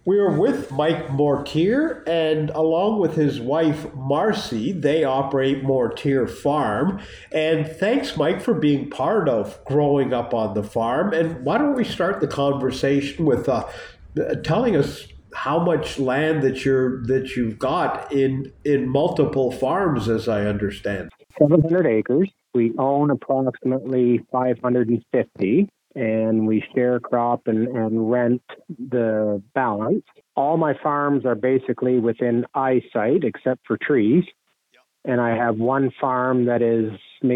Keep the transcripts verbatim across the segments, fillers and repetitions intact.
We are with Mike Mortier, and along with his wife Marcy, they operate Mortier Farm. And thanks, Mike, for being part of growing up on the farm. And why don't we start the conversation with uh, telling us how much land that you're that you've got in in multiple farms, as I understand. seven hundred acres. We own approximately five hundred fifty, and we share crop and, and rent the balance. All my farms are basically within eyesight except for trees. And I have one farm that is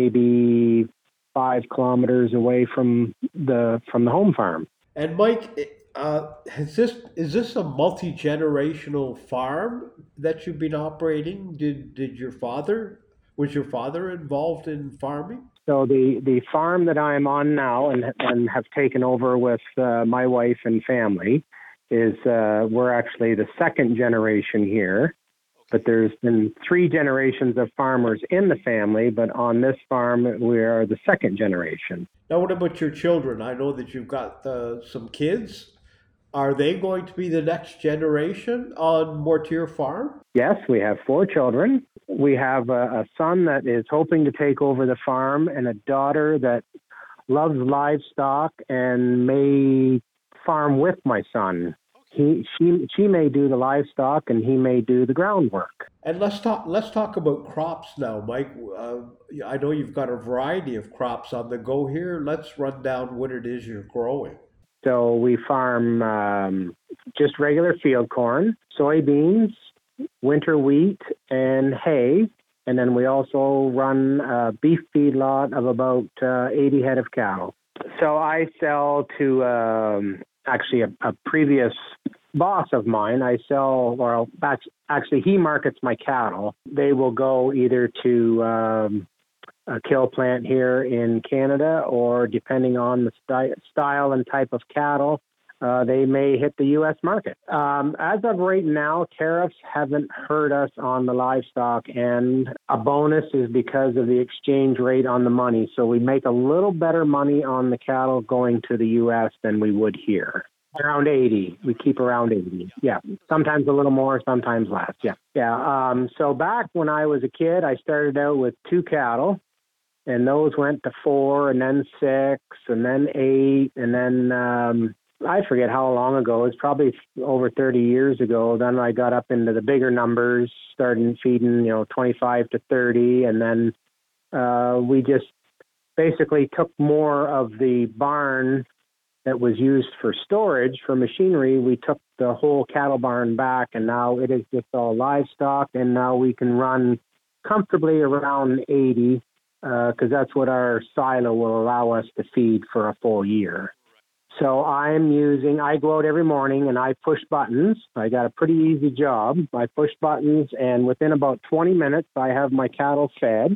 maybe five kilometers away from the from the home farm. And Mike, uh, has this is this a multi generational farm that you've been operating? Did did your father was your father involved in farming? So the, the farm that I'm on now and and have taken over with uh, my wife and family is uh, we're actually the second generation here. But there's been three generations of farmers in the family, but on this farm, we are the second generation. Now, what about your children? I know that you've got uh, some kids. Are they going to be the next generation on Mortier Farm? Yes, we have four children. We have a, a son that is hoping to take over the farm and a daughter that loves livestock and may farm with my son. He, she, she may do the livestock and he may do the groundwork. And let's talk. Let's talk about crops now, Mike. Uh, I know you've got a variety of crops on the go here. Let's run down what it is you're growing. So we farm um, just regular field corn, soybeans, winter wheat, and hay. And then we also run a beef feedlot of about uh, eighty head of cattle. So I sell to um, actually a, a previous boss of mine. I sell, well, actually he markets my cattle. They will go either to um, a kill plant here in Canada, or depending on the sty- style and type of cattle, uh, they may hit the U S market. Um, as of right now, tariffs haven't hurt us on the livestock, and a bonus is because of the exchange rate on the money. So we make a little better money on the cattle going to the U S than we would here. Around eighty. We keep around eighty. Yeah. Sometimes a little more, sometimes less. Yeah. Yeah. Um, so back when I was a kid, I started out with two cattle, and those went to four, and then six, and then eight, and then um, I forget how long ago. It's probably over thirty years ago. Then I got up into the bigger numbers, started feeding, you know, twenty-five to thirty, and then uh, we just basically took more of the barn that was used for storage for machinery. We took the whole cattle barn back, and now it is just all livestock, and now we can run comfortably around eighty, because uh, that's what our silo will allow us to feed for a full year. So I'm using, I go out every morning and I push buttons. I got a pretty easy job. I push buttons, and within about twenty minutes, I have my cattle fed.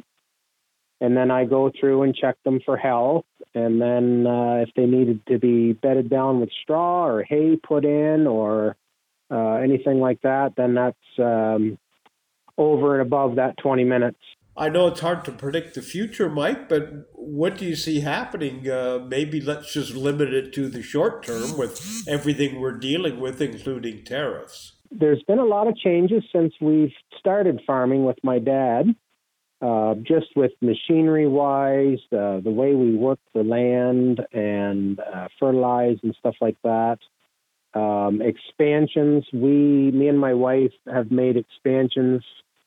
And then I go through and check them for health. And then uh, if they needed to be bedded down with straw or hay put in or uh, anything like that, then that's um, over and above that twenty minutes. I know it's hard to predict the future, Mike, but what do you see happening? Uh, maybe let's just limit it to the short term with everything we're dealing with, including tariffs. There's been a lot of changes since we've started farming with my dad. Uh, just with machinery-wise, uh, the way we work the land and uh, fertilize and stuff like that. Um, expansions, we, me and my wife have made expansions.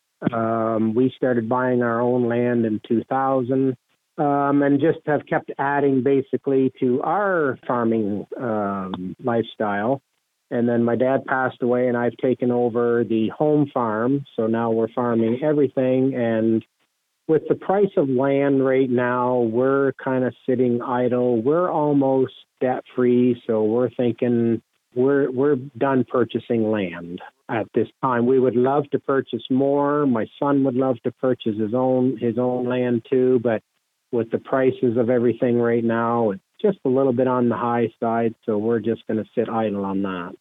Um, we started buying our own land in two thousand, um, and just have kept adding basically to our farming um, lifestyle. And then my dad passed away, and I've taken over the home farm. So now we're farming everything, and with the price of land right now, we're kind of sitting idle. We're almost debt-free, so we're thinking we're we're done purchasing land at this time. We would love to purchase more. My son would love to purchase his own his own land too, but with the prices of everything right now, it's just a little bit on the high side, so we're just going to sit idle on that.